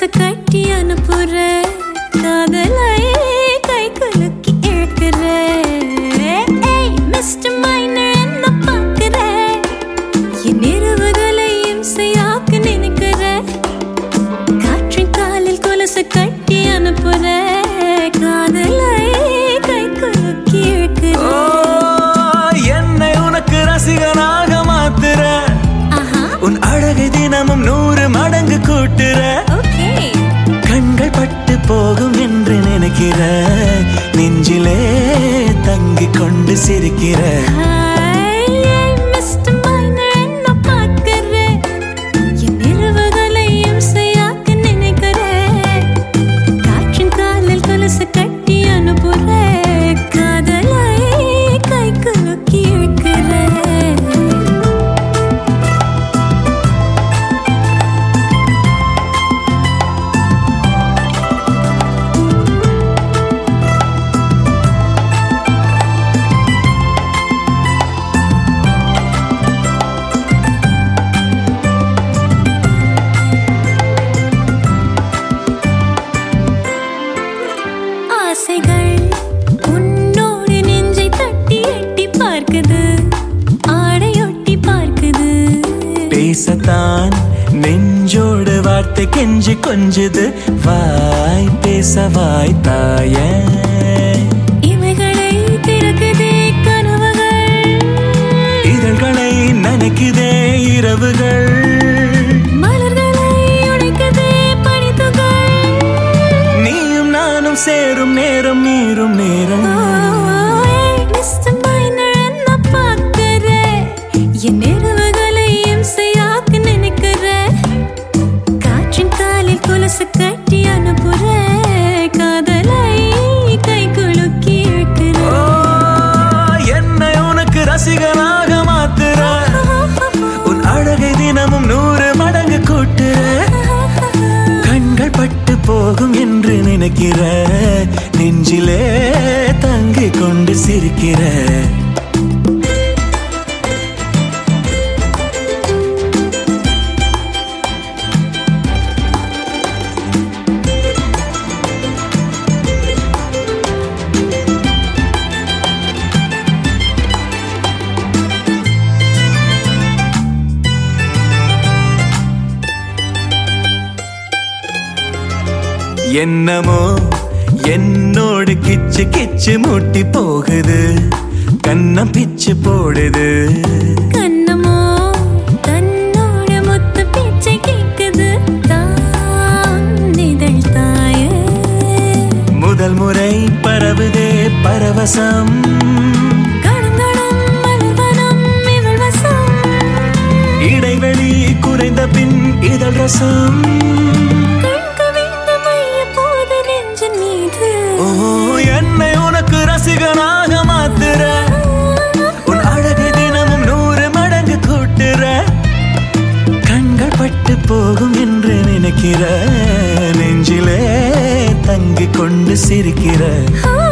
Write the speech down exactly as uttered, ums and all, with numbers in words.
கொலுசு கட்டி அனுப்புற காதலை கை குலுக்கி இழுக்கிற மிஸ்டர் மைனர் என்ன பார்க்கிற என் இருபதுகளை இம்சையாக்க நினைக்கிற காற்றின் காலில் கொலுசு கட்டி அனுப்புற காதலை கை குலுக்கி இழுக்கிற என்னை உனக்கு ரசிகனாக மாத்துற உன் அழகை தினமும் நூறு மடங்கு கூட்டுற கண்கள் பட்டு போகும் என்று நினைக்கிற நெஞ்சிலே தங்கிக் கொண்டு சிரிக்கிற கட்டி அனுப்புற காதலை கை குலுக்கி இழுக்கிற ஆசைகள் உன்னோடு நெஞ்சை தட்டி எட்டி பார்க்குது ஆடையொட்டி பார்க்குது பேசத்தான் நெஞ்சோடு வார்த்தை கெஞ்சி கொஞ்சுது வாய் பேச வாய் தாய இவைகளை திறக்குதே கனவுகள் இதழ்களை நனைக்குதே இரவுகள் சேரும் நேரம் நீரும் நேரம் மிஸ்டர் மைனர் என்ன பார்க்கிற என் இரவுகளை இம்சையாக்க நினைக்கிற காற்றின் காலில் கொலுசு கட்டி அனுப்புற காதலை கை குலுக்கி இழுக்கிற என்னை உனக்கு ரசிகனாக மாத்துற உன் அழகை தினமும் நூறு மடங்கு கூட்டுற கண்கள் பட்டு போகும் என்று நினைக்கிற நெஞ்சிலே தங்கிக் கொண்டு சிரிக்கிற என்னமோ என்னோடு கிச்சு கிச்சு மூட்டி போகுது கண்ணம் பிச்சு போடுது கண்ணமோ தன்னோட மொத்த பிச்சை கேக்குது தானிதழ் தாய முதல் முறை பரவுதே பரவசம் கணங்கணம் மலர்வனம் இவள் வசம் இடைவெளி குறைந்த பின் இதழ் ரசம் என்னை உனக்கு ரசிகனாக மாத்துற உன் அழகை தினமும் நூறு மடங்கு கூட்டுற கண்கள் பட்டு போகும் என்று நினைக்கிற நெஞ்சிலே தங்கிக் கொண்டு சிரிக்கிற